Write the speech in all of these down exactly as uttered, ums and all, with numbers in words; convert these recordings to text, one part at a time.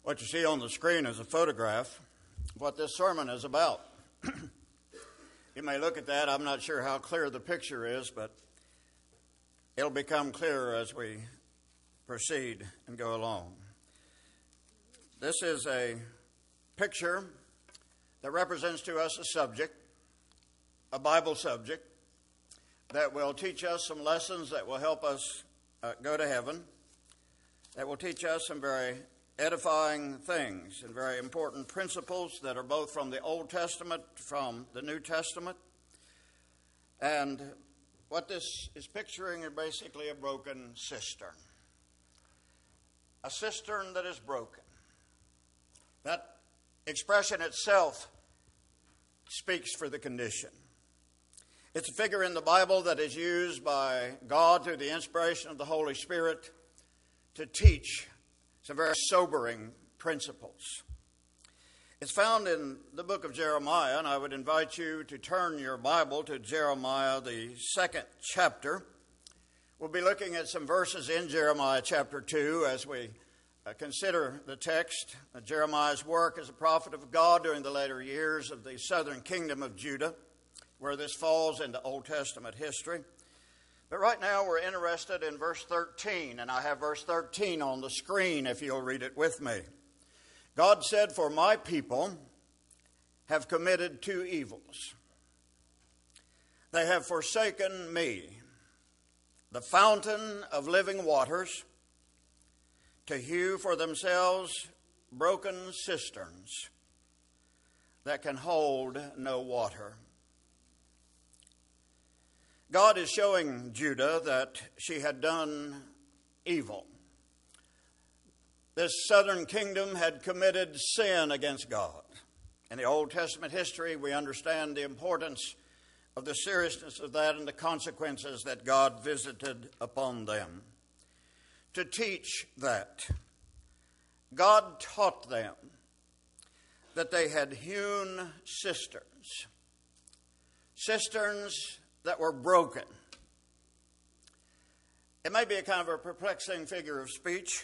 What you see on the screen is a photograph of what this sermon is about. You may look at that. I'm not sure how clear the picture is, but it'll become clearer as we proceed and go along. This is a picture that represents to us a subject, a Bible subject, that will teach us some lessons that will help us uh, go to heaven, that will teach us some very edifying things and very important principles that are both from the Old Testament, from the New Testament. And what this is picturing is basically a broken cistern. A cistern that is broken. That expression itself speaks for the condition. It's a figure in the Bible that is used by God through the inspiration of the Holy Spirit to teach some very sobering principles. It's found in the book of Jeremiah, and I would invite you to turn your Bible to Jeremiah, the second chapter. We'll be looking at some verses in Jeremiah chapter two as we uh, consider the text. Uh, Jeremiah's work as a prophet of God during the later years of the southern kingdom of Judah, where this falls into Old Testament history. But right now we're interested in verse thirteen, and I have verse thirteen on the screen if you'll read it with me. God said, "For my people have committed two evils. They have forsaken me, the fountain of living waters, to hew for themselves broken cisterns that can hold no water." God is showing Judah that she had done evil. This southern kingdom had committed sin against God. In the Old Testament history, we understand the importance of the seriousness of that and the consequences that God visited upon them. To teach that, God taught them that they had hewn cisterns, cisterns that were broken. It may be a kind of a perplexing figure of speech,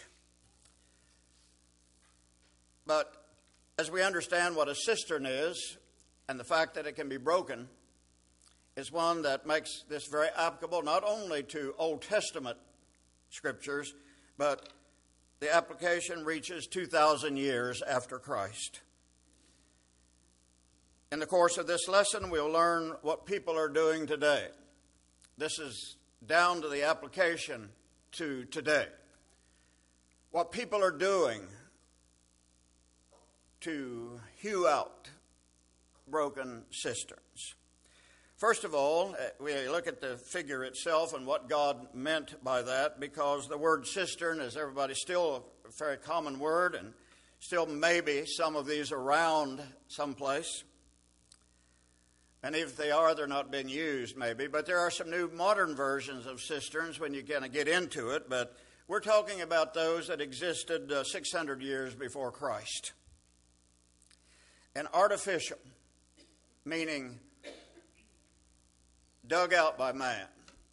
but as we understand what a cistern is and the fact that it can be broken is one that makes this very applicable not only to Old Testament scriptures, but the application reaches two thousand years after Christ. In the course of this lesson, we'll learn what people are doing today. This is down to the application to today. What people are doing to hew out broken cisterns. First of all, we look at the figure itself and what God meant by that, because the word cistern is everybody still a very common word, and still maybe some of these around someplace. And if they are, they're not being used maybe. But there are some new modern versions of cisterns when you kind of get into it. But we're talking about those that existed uh, six hundred years before Christ. And artificial, meaning dug out by man.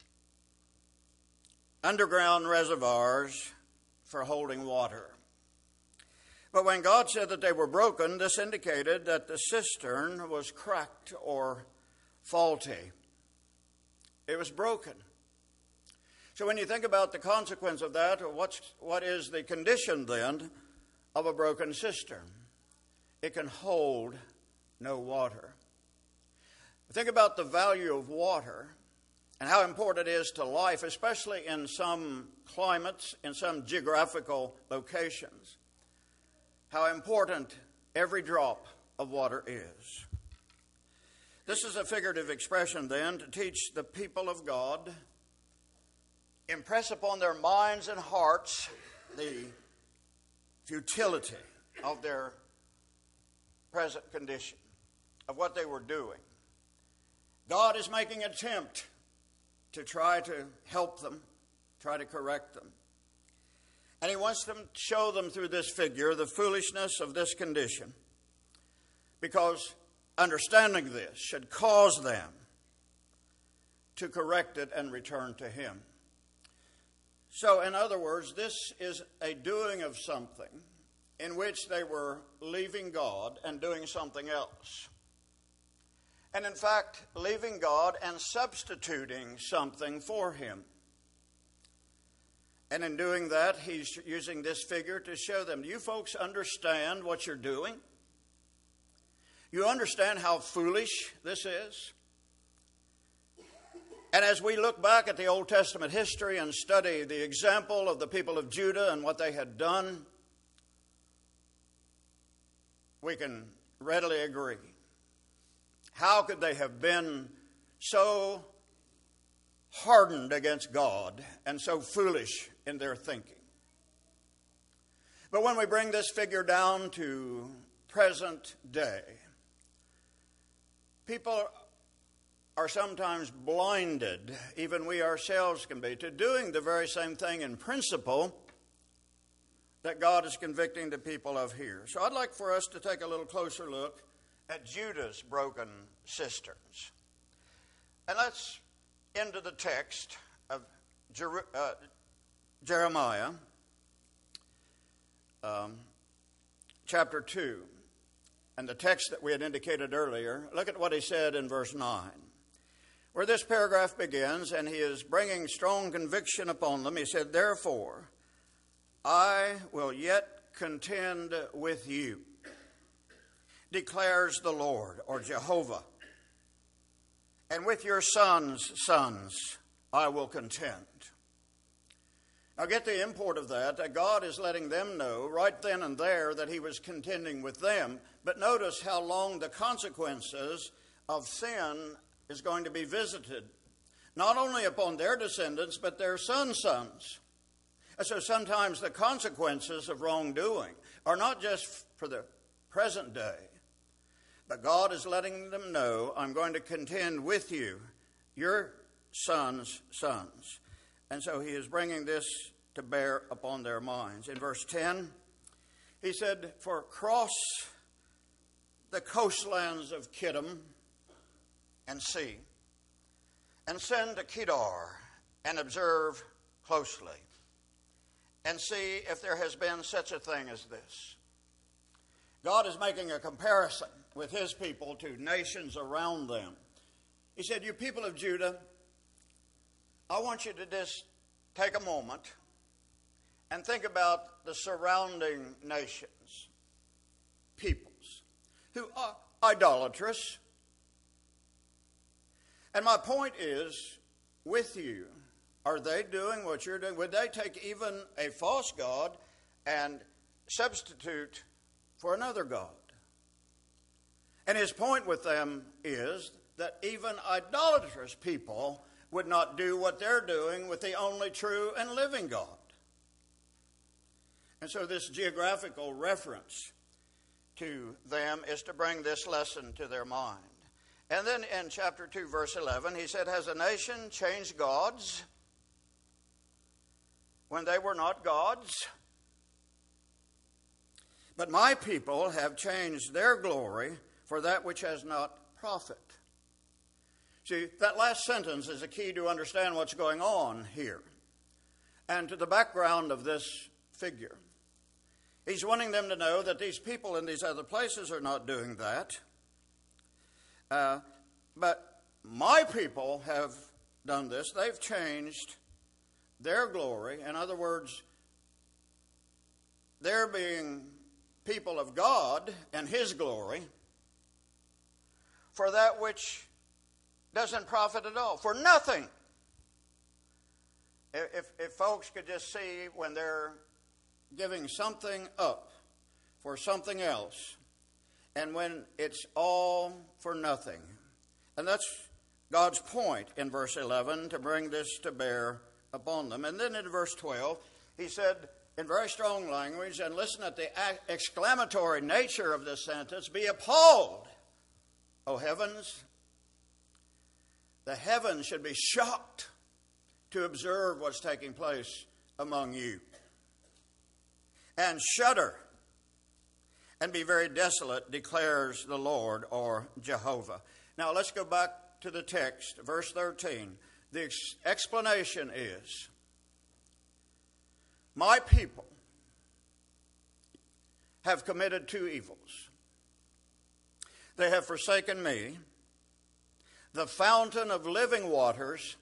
Underground reservoirs for holding water. But when God said that they were broken, this indicated that the cistern was cracked or faulty. It was broken. So when you think about the consequence of that, what's, what is the condition then of a broken cistern? It can hold no water. Think about the value of water and how important it is to life, especially in some climates, in some geographical locations. How important every drop of water is. This is a figurative expression then to teach the people of God, impress upon their minds and hearts the futility of their present condition, of what they were doing. God is making an attempt to try to help them, try to correct them. And he wants them to show them through this figure the foolishness of this condition, because understanding this should cause them to correct it and return to him. So, in other words, this is a doing of something in which they were leaving God and doing something else. And in fact, leaving God and substituting something for him. And in doing that, he's using this figure to show them, do you folks understand what you're doing? You understand how foolish this is? And as we look back at the Old Testament history and study the example of the people of Judah and what they had done, we can readily agree. How could they have been so hardened against God and so foolish in their thinking? But when we bring this figure down to present day, people are sometimes blinded, even we ourselves can be, to doing the very same thing in principle that God is convicting the people of here. So I'd like for us to take a little closer look at Judah's broken cisterns. And let's into the text of Jer- uh, Jeremiah, um, chapter two. And the text that we had indicated earlier, look at what he said in verse nine, where this paragraph begins, and he is bringing strong conviction upon them. He said, therefore, I will yet contend with you, declares the Lord, or Jehovah, and with your sons' sons I will contend. Now get the import of that, that God is letting them know right then and there that he was contending with them. But notice how long the consequences of sin is going to be visited, not only upon their descendants, but their sons' sons. And so sometimes the consequences of wrongdoing are not just for the present day, but God is letting them know, I'm going to contend with you, your sons' sons. And so he is bringing this to bear upon their minds. In verse ten, he said, for cross the coastlands of Kittim and see, and send to Kedar and observe closely, and see if there has been such a thing as this. God is making a comparison with his people to nations around them. He said, you people of Judah, I want you to just take a moment and think about the surrounding nations, peoples, who are idolatrous. And my point is, with you, are they doing what you're doing? Would they take even a false god and substitute for another god? And his point with them is that even idolatrous people would not do what they're doing with the only true and living God. And so this geographical reference to them is to bring this lesson to their mind. And then in chapter two, verse eleven, he said, has a nation changed gods when they were not gods? But my people have changed their glory for that which has not profit. See, that last sentence is a key to understand what's going on here and to the background of this figure. He's wanting them to know that these people in these other places are not doing that. Uh, but my people have done this. They've changed their glory. In other words, they're being people of God and his glory for that which doesn't profit at all, for nothing. If, if folks could just see when they're giving something up for something else, and when it's all for nothing. And that's God's point in verse eleven, to bring this to bear upon them. And then in verse twelve, he said in very strong language, and listen at the exclamatory nature of this sentence, be appalled, O heavens. The heavens should be shocked to observe what's taking place among you. And shudder and be very desolate, declares the Lord, or Jehovah. Now let's go back to the text, verse thirteen. The ex- explanation is, my people have committed two evils. They have forsaken me, the fountain of living waters,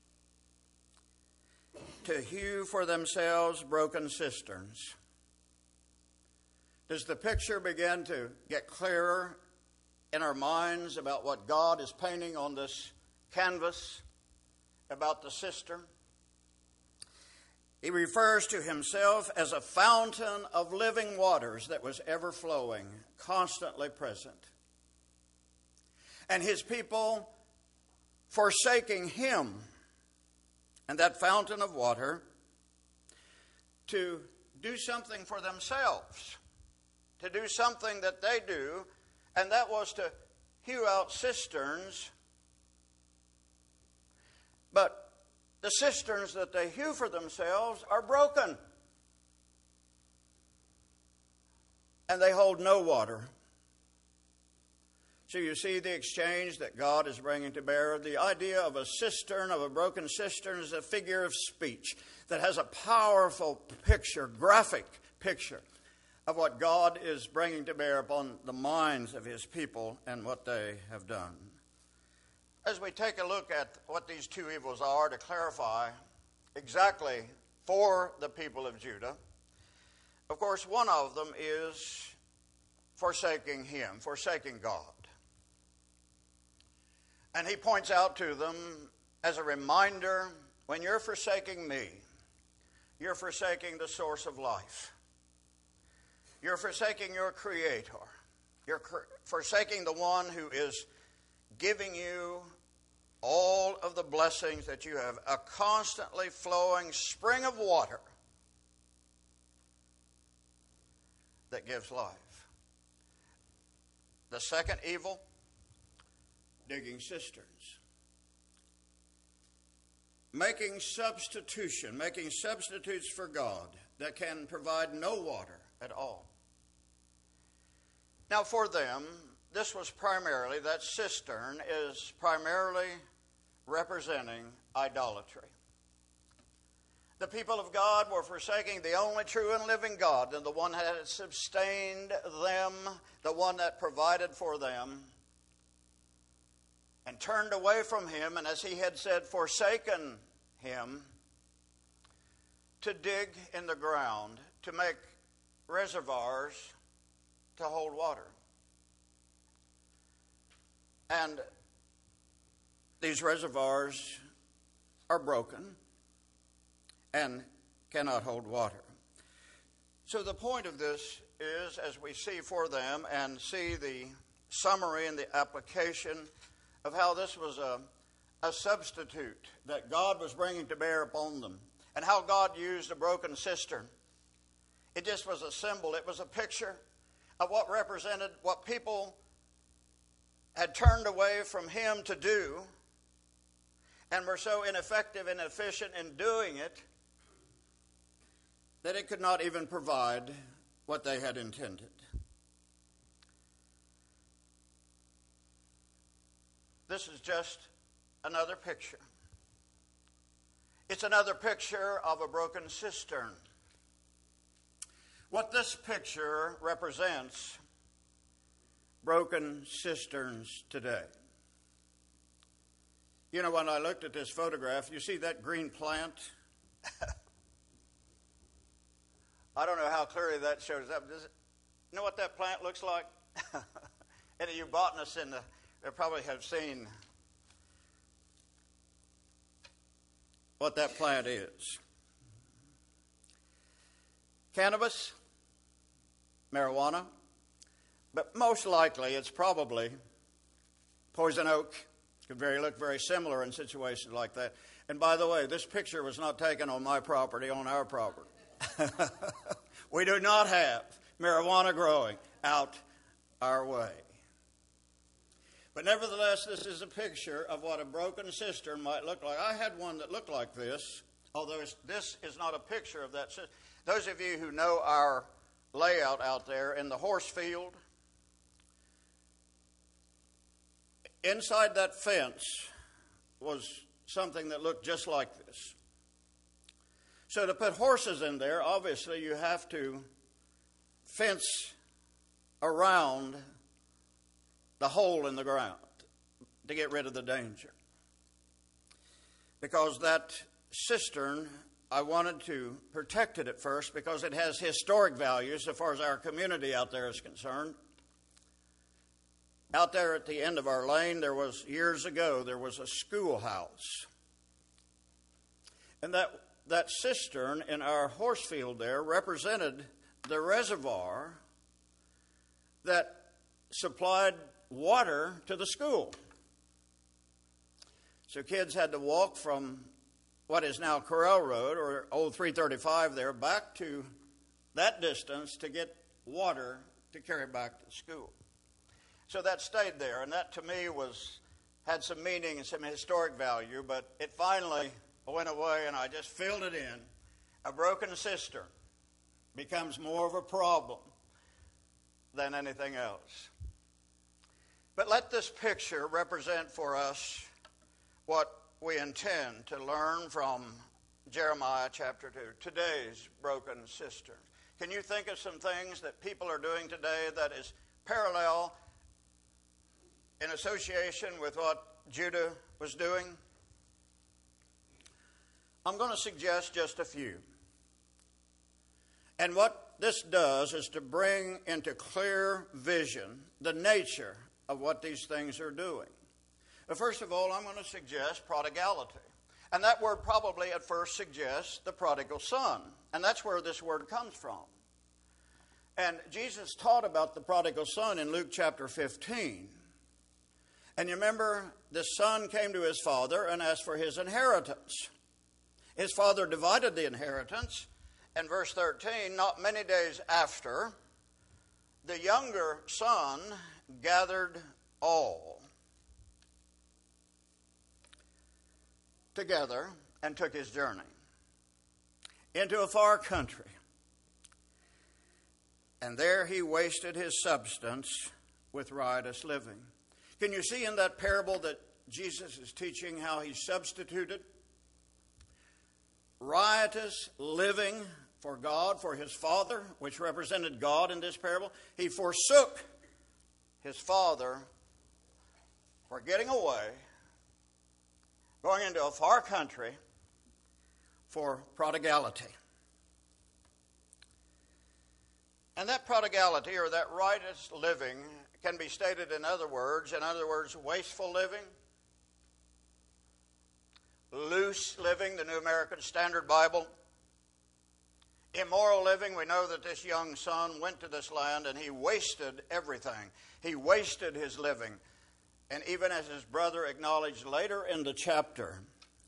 to hew for themselves broken cisterns. Does the picture begin to get clearer in our minds about what God is painting on this canvas about the cistern? He refers to himself as a fountain of living waters that was ever flowing, constantly present. And his people forsaking him and that fountain of water to do something for themselves, to do something that they do, and that was to hew out cisterns. But the cisterns that they hew for themselves are broken, and they hold no water. So you see the exchange that God is bringing to bear. The idea of a cistern, of a broken cistern, is a figure of speech that has a powerful picture, graphic picture, of what God is bringing to bear upon the minds of his people and what they have done. As we take a look at what these two evils are, to clarify exactly for the people of Judah, of course, one of them is forsaking him, forsaking God. And he points out to them as a reminder, when you're forsaking me, you're forsaking the source of life. You're forsaking your Creator. You're forsaking the one who is giving you all of the blessings that you have, a constantly flowing spring of water that gives life. The second evil, digging cisterns. Making substitution, making substitutes for God that can provide no water at all. Now for them, this was primarily, that cistern is primarily representing idolatry. The people of God were forsaking the only true and living God, and the one that had sustained them, the one that provided for them, and turned away from him, and as he had said, forsaken him, to dig in the ground, to make reservoirs to hold water. And these reservoirs are broken and cannot hold water. So the point of this is, as we see for them and see the summary and the application of how this was a, a substitute that God was bringing to bear upon them, and how God used a broken cistern. It just was a symbol. It was a picture of what represented what people had turned away from him to do, and were so ineffective and inefficient in doing it that it could not even provide what they had intended. This is just another picture. It's another picture of a broken cistern. What this picture represents, broken cisterns today. You know, when I looked at this photograph, you see that green plant? I don't know how clearly that shows up. Does it, you know what that plant looks like? Any of you botanists in the, they probably have seen what that plant is. Cannabis, marijuana, but most likely it's probably poison oak. It could very look very similar in situations like that. And by the way, this picture was not taken on my property, on our property. We do not have marijuana growing out our way. But nevertheless, this is a picture of what a broken cistern might look like. I had one that looked like this, although this is not a picture of that cistern. Those of you who know our layout out there in the horse field, inside that fence was something that looked just like this. So to put horses in there, obviously you have to fence around the hole in the ground to get rid of the danger. Because that cistern, I wanted to protect it at first because it has historic value as far as our community out there is concerned. Out there at the end of our lane, there was, years ago, there was a schoolhouse. And that, that cistern in our horse field there represented the reservoir that supplied water to the school. So kids had to walk from what is now Corral Road, or old three thirty-five there, back to that distance to get water to carry back to school. So that stayed there, and that to me was had some meaning and some historic value, but it finally went away, and I just filled it in. A broken cistern becomes more of a problem than anything else. But let this picture represent for us what we intend to learn from Jeremiah chapter two, today's broken cistern. Can you think of some things that people are doing today that is parallel in association with what Judah was doing? I'm going to suggest just a few. And what this does is to bring into clear vision the nature of what these things are doing. But first of all, I'm going to suggest prodigality. And that word probably at first suggests the prodigal son. And that's where this word comes from. And Jesus taught about the prodigal son in Luke chapter fifteen. And you remember, the son came to his father and asked for his inheritance. His father divided the inheritance. And verse thirteen, not many days after, the younger son gathered all together and took his journey into a far country. And there he wasted his substance with riotous living. Can you see in that parable that Jesus is teaching how he substituted riotous living for God, for his father, which represented God in this parable? He forsook his father for getting away, going into a far country for prodigality. And that prodigality, or that riotous living, can be stated in other words. In other words, wasteful living, loose living, the New American Standard Bible, immoral living. We know that this young son went to this land and he wasted everything. He wasted his living. And even as his brother acknowledged later in the chapter,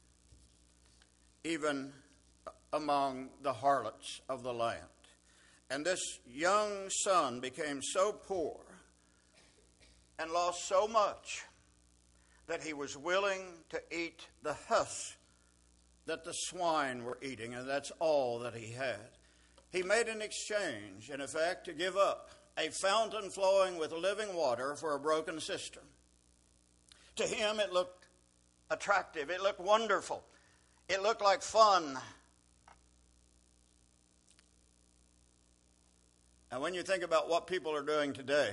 even among the harlots of the land. And this young son became so poor and lost so much that he was willing to eat the husk that the swine were eating, and that's all that he had. He made an exchange, in effect, to give up a fountain flowing with living water for a broken cistern. To him, it looked attractive. It looked wonderful. It looked like fun. And when you think about what people are doing today,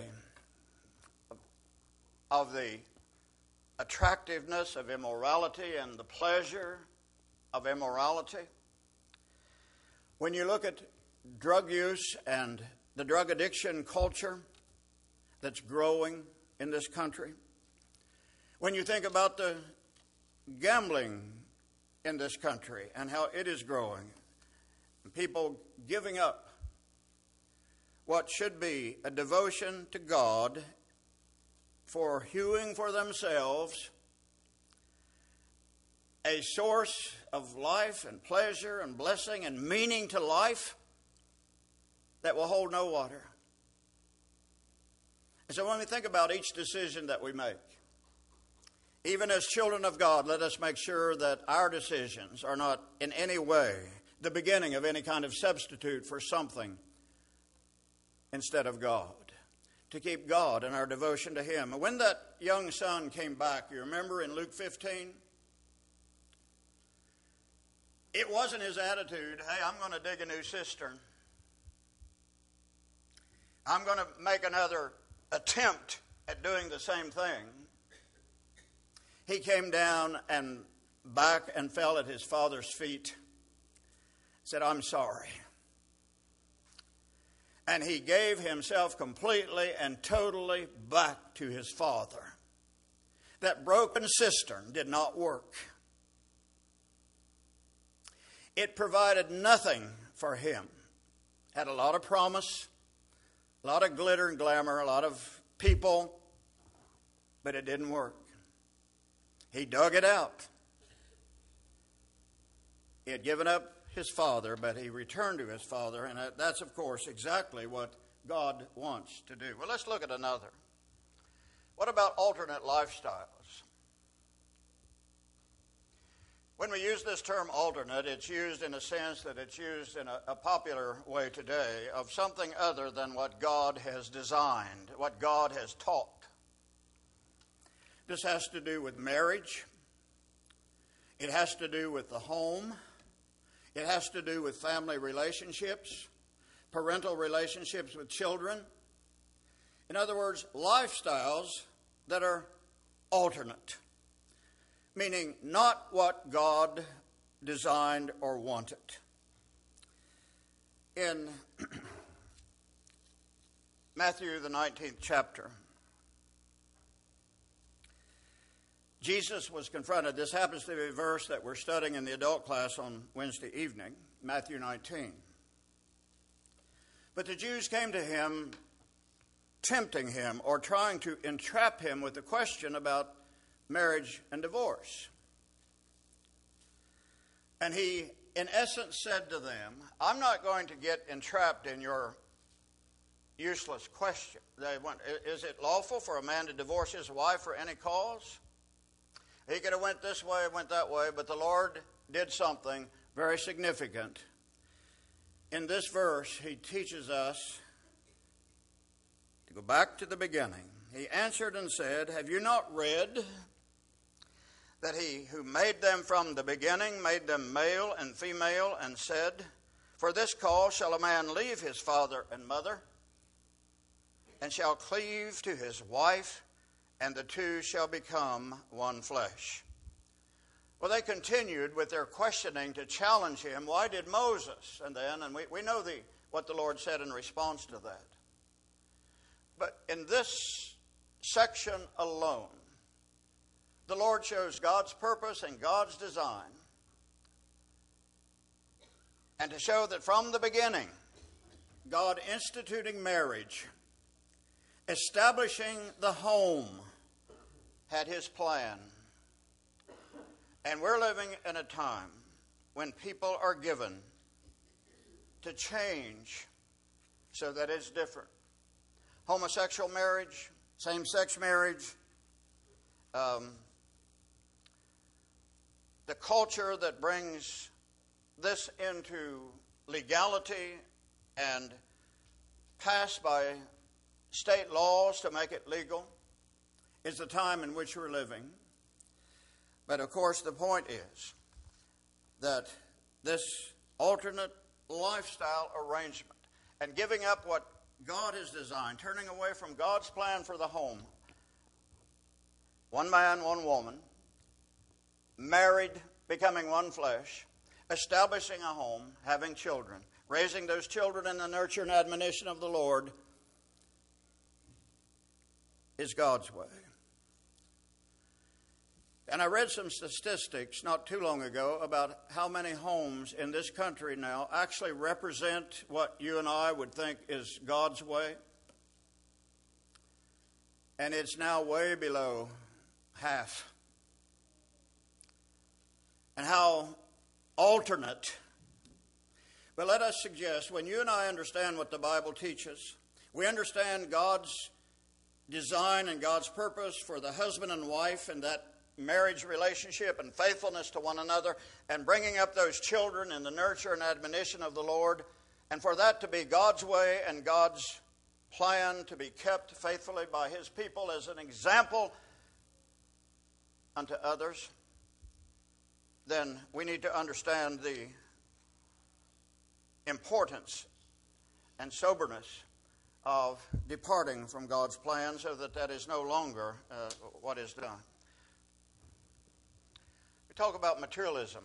of the attractiveness of immorality and the pleasure of immorality, when you look at drug use and the drug addiction culture that's growing in this country, when you think about the gambling in this country and how it is growing, and people giving up what should be a devotion to God for hewing for themselves a source of life and pleasure and blessing and meaning to life that will hold no water. And so when we think about each decision that we make, even as children of God, let us make sure that our decisions are not in any way the beginning of any kind of substitute for something instead of God, to keep God in our devotion to him. And when that young son came back, you remember in Luke fifteen, it wasn't his attitude, hey, I'm going to dig a new cistern. I'm going to make another attempt at doing the same thing, he came down and back and fell at his father's feet, said, I'm sorry. And he gave himself completely and totally back to his father. That broken cistern did not work. It provided nothing for him. Had a lot of promise, a lot of glitter and glamour, a lot of people, but it didn't work. He dug it out. He had given up his father, but he returned to his father, and that's, of course, exactly what God wants to do. Well, let's look at another. What about alternate lifestyles? When we use this term alternate, it's used in a sense that it's used in a, a popular way today of something other than what God has designed, what God has taught. This has to do with marriage. It has to do with the home. It has to do with family relationships, parental relationships with children. In other words, lifestyles that are alternate, meaning not what God designed or wanted. In Matthew, the nineteenth chapter, Jesus was confronted. This happens to be a verse that we're studying in the adult class on Wednesday evening, Matthew nineteen. But the Jews came to him, tempting him or trying to entrap him with a question about marriage and divorce. And he, in essence, said to them, I'm not going to get entrapped in your useless question. They went, is it lawful for a man to divorce his wife for any cause? He could have went this way, went that way, but the Lord did something very significant. In this verse, he teaches us to go back to the beginning. He answered and said, have you not read that he who made them from the beginning made them male and female, and said, for this cause shall a man leave his father and mother, and shall cleave to his wife, and the two shall become one flesh. Well, they continued with their questioning to challenge him. Why did Moses? And then, and we, we know the, what the Lord said in response to that. But in this section alone, the Lord shows God's purpose and God's design. And to show that from the beginning, God instituting marriage, establishing the home, had his plan. And we're living in a time when people are given to change so that it's different. Homosexual marriage, same-sex marriage, um, the culture that brings this into legality and passed by state laws to make it legal is the time in which we're living. But of course the point is that this alternate lifestyle arrangement and giving up what God has designed, turning away from God's plan for the home, one man, one woman, married, becoming one flesh, establishing a home, having children, raising those children in the nurture and admonition of the Lord, is God's way. And I read some statistics not too long ago about how many homes in this country now actually represent what you and I would think is God's way. And it's now way below half. And how alternate. But let us suggest, when you and I understand what the Bible teaches, we understand God's design and God's purpose for the husband and wife and that marriage relationship and faithfulness to one another and bringing up those children in the nurture and admonition of the Lord, and for that to be God's way and God's plan to be kept faithfully by his people as an example unto others, then we need to understand the importance and soberness of departing from God's plan so that that is no longer uh, what is done. We talk about materialism.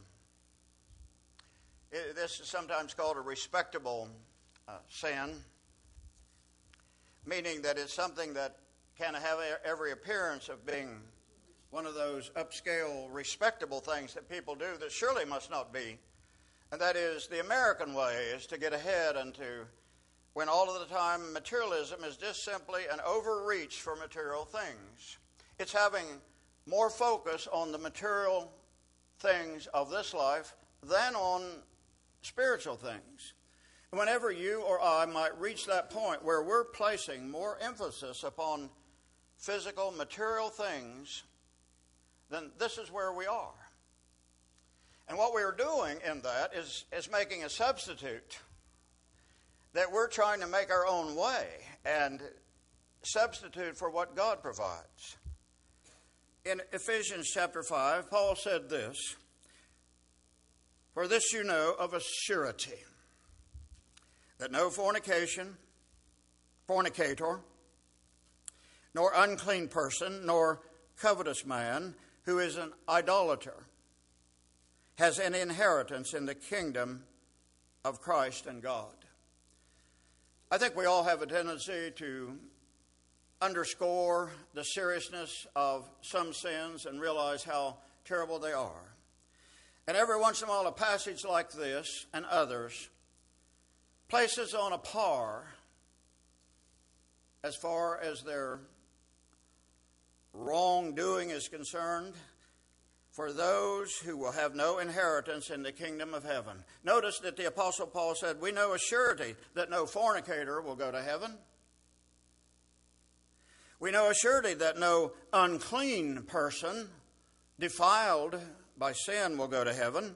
It, this is sometimes called a respectable uh, sin, meaning that it's something that can have every appearance of being one of those upscale, respectable things that people do that surely must not be. And that is, the American way is to get ahead and to, when all of the time materialism is just simply an overreach for material things. It's having more focus on the material things of this life than on spiritual things. And whenever you or I might reach that point where we're placing more emphasis upon physical, material things, then this is where we are. And what we're doing in that is, is making a substitute, that we're trying to make our own way and substitute for what God provides. In Ephesians chapter five, Paul said this, "For this you know of a surety, that no fornication, fornicator, nor unclean person, nor covetous man, who is an idolater, has any inheritance in the kingdom of Christ and God." I think we all have a tendency to underscore the seriousness of some sins and realize how terrible they are. And every once in a while, a passage like this and others places on a par, as far as their wrongdoing is concerned, for those who will have no inheritance in the kingdom of heaven. Notice that the Apostle Paul said, we know a surety that no fornicator will go to heaven. We know a surety that no unclean person defiled by sin will go to heaven.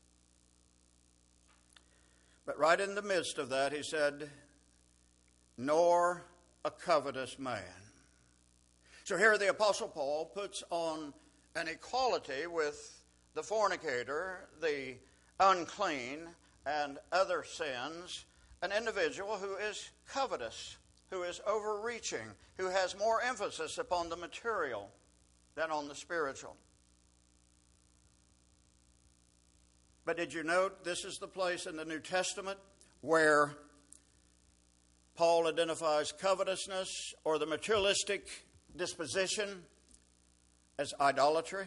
But right in the midst of that, he said, nor a covetous man. So here the Apostle Paul puts on an equality with the fornicator, the unclean, and other sins, an individual who is covetous, who is overreaching, who has more emphasis upon the material than on the spiritual. But did you note this is the place in the New Testament where Paul identifies covetousness or the materialistic disposition as idolatry?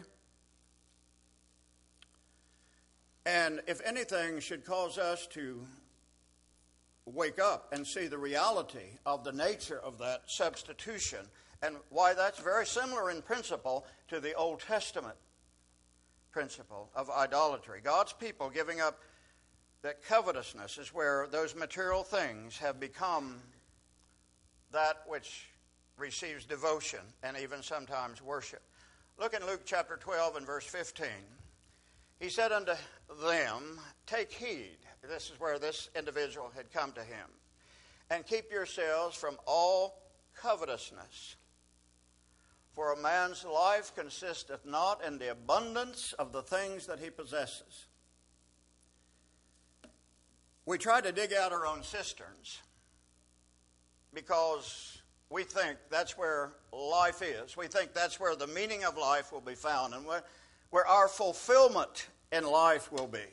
And if anything should cause us to wake up and see the reality of the nature of that substitution and why that's very similar in principle to the Old Testament principle of idolatry. God's people giving up that covetousness is where those material things have become that which receives devotion and even sometimes worship. Look in Luke chapter twelve and verse fifteen. He said unto them, take heed. This is where this individual had come to him. And keep yourselves from all covetousness. For a man's life consisteth not in the abundance of the things that he possesses. We try to dig out our own cisterns because we think that's where life is. We think that's where the meaning of life will be found and where, where our fulfillment in life will be.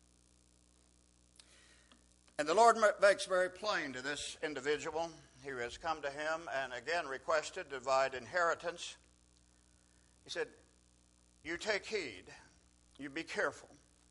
And the Lord makes very plain to this individual who has come to him and again requested to divide inheritance. He said, you take heed, you be careful,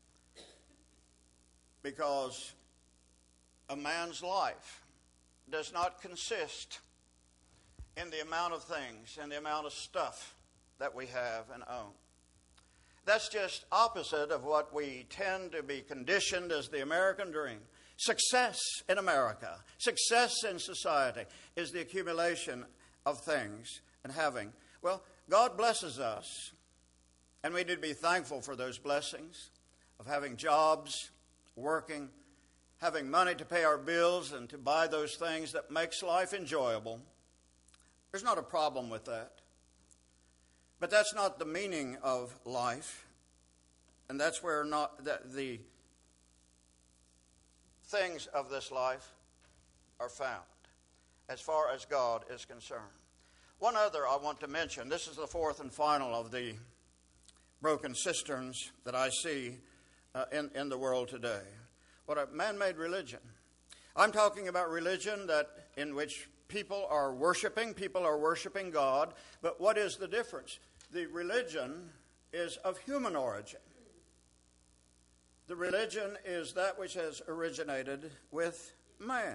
because a man's life does not consist in the amount of things and the amount of stuff that we have and own. That's just opposite of what we tend to be conditioned as the American dream. Success in America, success in society is the accumulation of things and having. Well, God blesses us, and we need to be thankful for those blessings of having jobs, working, having money to pay our bills and to buy those things that makes life enjoyable. There's not a problem with that. But that's not the meaning of life, and that's where not the, the things of this life are found. as far as God is concerned. One other I want to mention. This is the fourth and final of the broken cisterns that I see uh, in, in the world today. What a man-made religion. I'm talking about religion that in which people are worshiping, people are worshiping God, but what is the difference? The religion is of human origin. The religion is that which has originated with man.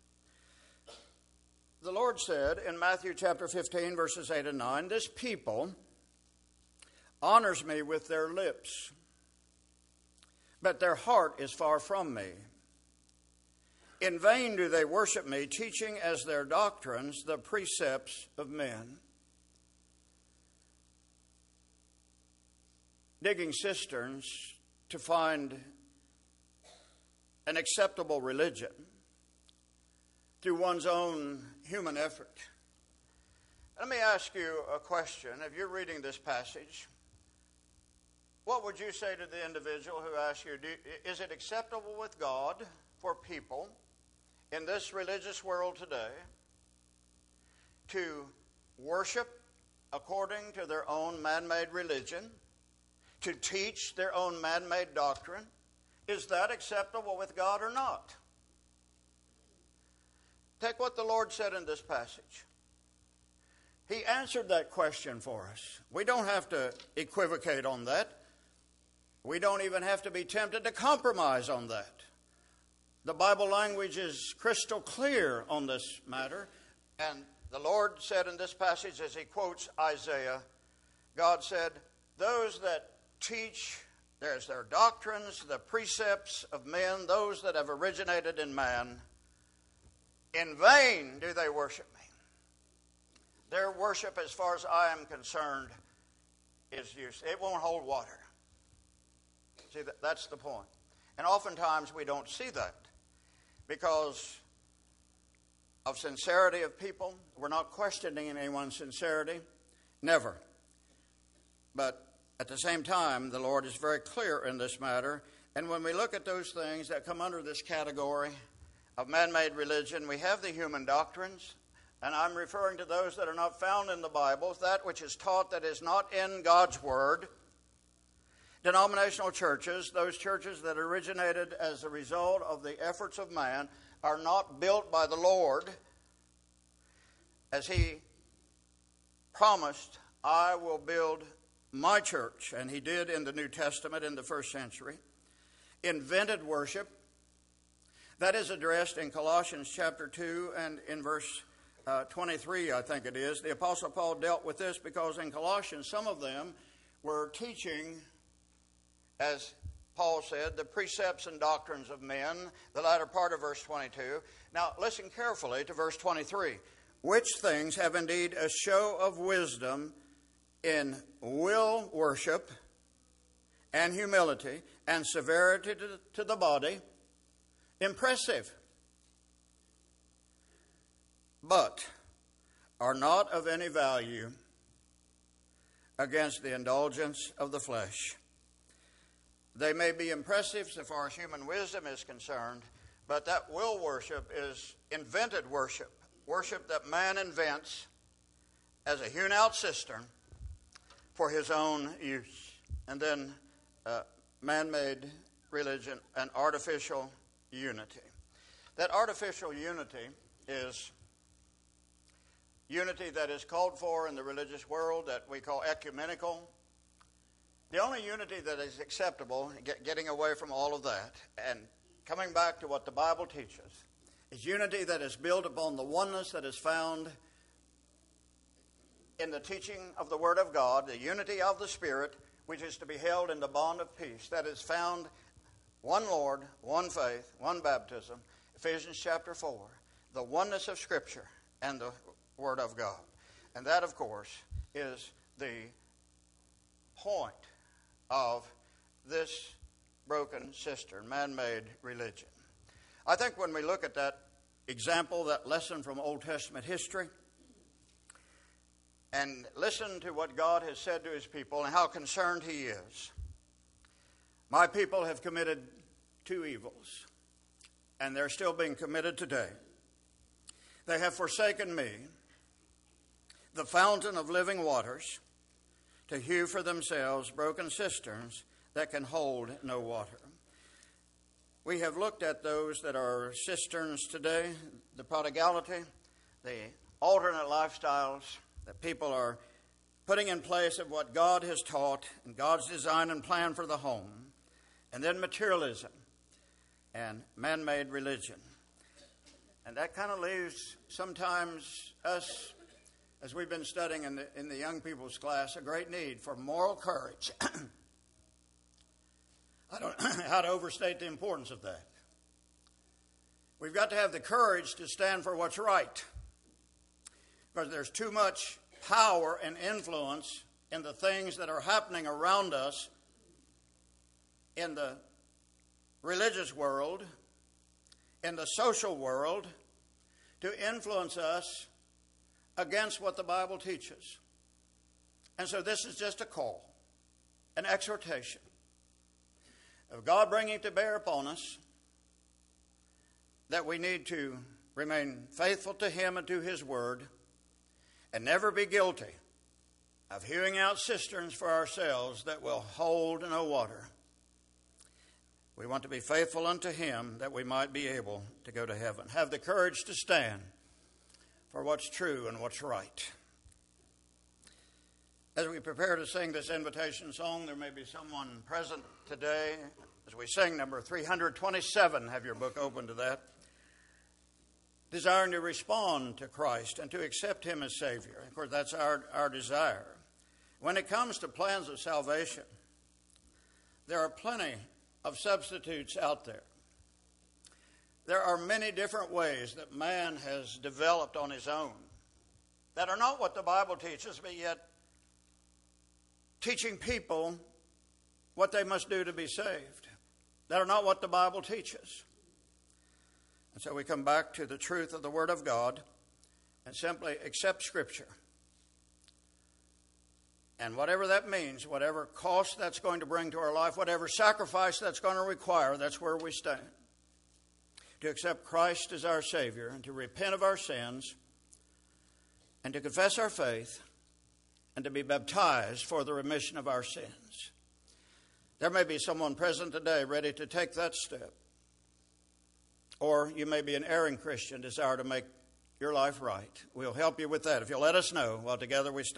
The Lord said in Matthew chapter fifteen, verses eight and nine, "This people honors me with their lips, but their heart is far from me. In vain do they worship me, teaching as their doctrines the precepts of men." Digging cisterns to find an acceptable religion through one's own human effort. Let me ask you a question. If you're reading this passage, what would you say to the individual who asks you, do, is it acceptable with God for people in this religious world today to worship according to their own man-made religion, to teach their own man-made doctrine? Is that acceptable with God or not? Take what the Lord said in this passage. He answered that question for us. We don't have to equivocate on that. We don't even have to be tempted to compromise on that. The Bible language is crystal clear on this matter. And the Lord said in this passage, as he quotes Isaiah, God said, "Those that teach, there's their doctrines, the precepts of men, those that have originated in man, in vain do they worship me." Their worship, as far as I am concerned, is useless. It won't hold water. See, that, that's the point. And oftentimes we don't see that because of sincerity of people. We're not questioning anyone's sincerity. Never. But at the same time, the Lord is very clear in this matter. And when we look at those things that come under this category of man-made religion, we have the human doctrines, and I'm referring to those that are not found in the Bible, that which is taught that is not in God's Word. Denominational churches, those churches that originated as a result of the efforts of man, are not built by the Lord as He promised, "I will build my church," and He did in the New Testament in the first century. Invented worship, that is addressed in Colossians chapter two and in verse uh, twenty-three, I think it is. The Apostle Paul dealt with this because in Colossians, some of them were teaching, as Paul said, the precepts and doctrines of men, the latter part of verse twenty-two. Now, listen carefully to verse twenty-three. "Which things have indeed a show of wisdom in will worship and humility and severity to, to the body." Impressive. "But are not of any value against the indulgence of the flesh." They may be impressive so far as human wisdom is concerned, but that will worship is invented worship, worship that man invents as a hewn-out cistern for his own use. And then uh, man-made religion and artificial unity. That artificial unity is unity that is called for in the religious world that we call ecumenical. The only unity that is acceptable, get, getting away from all of that and coming back to what the Bible teaches, is unity that is built upon the oneness that is found in the teaching of the Word of God, the unity of the Spirit, which is to be held in the bond of peace, that is found one Lord, one faith, one baptism, Ephesians chapter four, the oneness of Scripture and the Word of God. And that, of course, is the point of this broken cistern, man-made religion. I think when we look at that example, that lesson from Old Testament history, and listen to what God has said to His people and how concerned He is. My people have committed two evils, and they're still being committed today. They have forsaken me, the fountain of living waters, to hew for themselves broken cisterns that can hold no water. We have looked at those that are cisterns today, the prodigality, the alternate lifestyles that people are putting in place of what God has taught and God's design and plan for the home, and then materialism and man-made religion. And that kind of leaves sometimes us, as we've been studying in the, in the young people's class, a great need for moral courage. I don't know how to overstate the importance of that. We've got to have the courage to stand for what's right, because there's too much power and influence in the things that are happening around us in the religious world, in the social world, to influence us against what the Bible teaches. And so this is just a call, an exhortation of God bringing to bear upon us that we need to remain faithful to Him and to His Word and never be guilty of hewing out cisterns for ourselves that will hold no water. We want to be faithful unto Him that we might be able to go to heaven. Have the courage to stand for what's true and what's right. As we prepare to sing this invitation song, there may be someone present today as we sing number three twenty-seven. Have your book open to that. Desiring to respond to Christ and to accept Him as Savior. Of course, that's our, our desire. When it comes to plans of salvation, there are plenty of substitutes out there. There are many different ways that man has developed on his own that are not what the Bible teaches, but yet teaching people what they must do to be saved. That are not what the Bible teaches. And so we come back to the truth of the Word of God and simply accept Scripture. And whatever that means, whatever cost that's going to bring to our life, whatever sacrifice that's going to require, that's where we stand. To accept Christ as our Savior and to repent of our sins and to confess our faith and to be baptized for the remission of our sins. There may be someone present today ready to take that step. Or you may be an erring Christian, desire to make your life right. We'll help you with that if you'll let us know while together we stand.